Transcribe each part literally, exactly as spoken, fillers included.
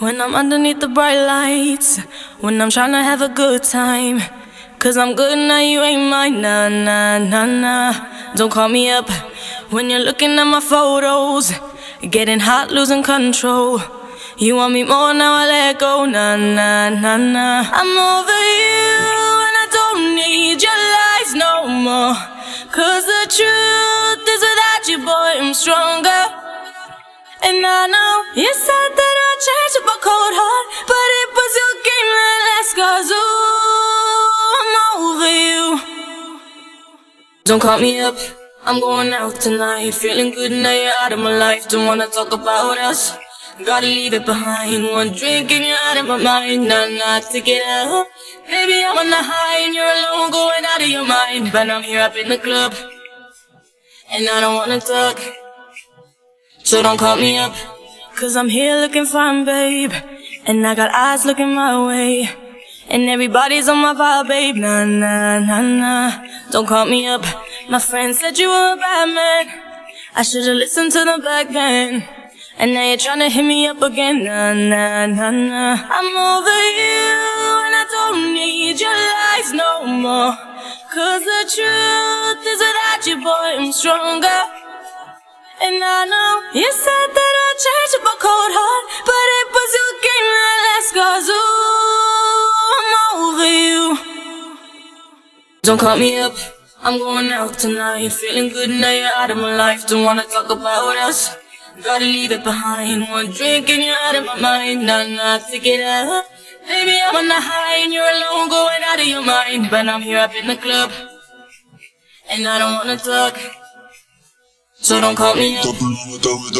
When I'm underneath the bright lights, when I'm tryna have a good time, cause I'm good now, you ain't mine, nah, nah, nah, nah. Don't call me up when you're looking at my photos, getting hot, losing control. You want me more, now I let go, nah, nah, nah, nah. I'm over you and I don't need your lies no more, cause the truth is without you, boy, I'm stronger. And I know you said that I'd change up a cold heart, but it was your game that last, cause ooh, I'm over you. Don't call me up, I'm going out tonight, feeling good now you're out of my life. Don't wanna talk about us, gotta leave it behind. One drink and you're out of my mind, nah, nah, to get up. Baby, I'm on the high and you're alone, going out of your mind. But I'm here up in the club, and I don't wanna talk, so don't call me up, cause I'm here looking fine, babe, and I got eyes looking my way, and everybody's on my vibe, babe, nah, nah, nah, nah. Don't call me up, my friend said you were a bad man, I should've listened to them back then, and now you're tryna hit me up again, nah, nah, nah, nah. I'm over you and I don't need your lies no more, cause the truth is without you, boy, I'm stronger. And I know you said that I'd change up a cold heart, but it was your game that last, cause ooh, I'm over you. Don't call me up, I'm going out tonight, feeling good now you're out of my life. Don't wanna talk about us, gotta leave it behind. One drink and you're out of my mind, nah, nah, to get up. Baby, I'm on the high and you're alone, going out of your mind. But I'm here up in the club, and I don't wanna talk, so don't call me up. Don't call me up. Don't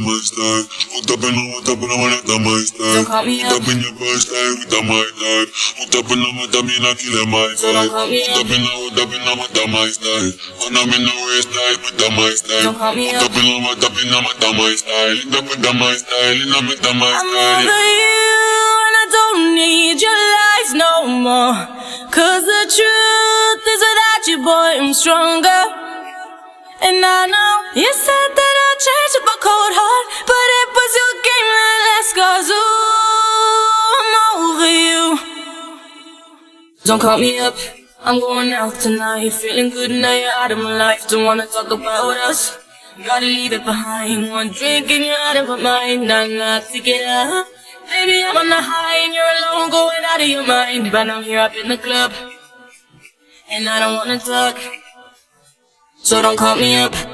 call me up. So don't call me up. I'm over you and I don't need your lies no more, cause the truth is without you, boy, I'm stronger. And I know you said that I'd change up a cold heart, but it was your game that last, cause ooh, I'm over you. Don't call me up, I'm going out tonight, feeling good now you're out of my life. Don't wanna talk about us, gotta leave it behind. One drink and you're out of my mind, nah, nah, to get up. Baby, I'm on the high and you're alone, going out of your mind. But I'm here up in the club, and I don't wanna talk, so don't call me up.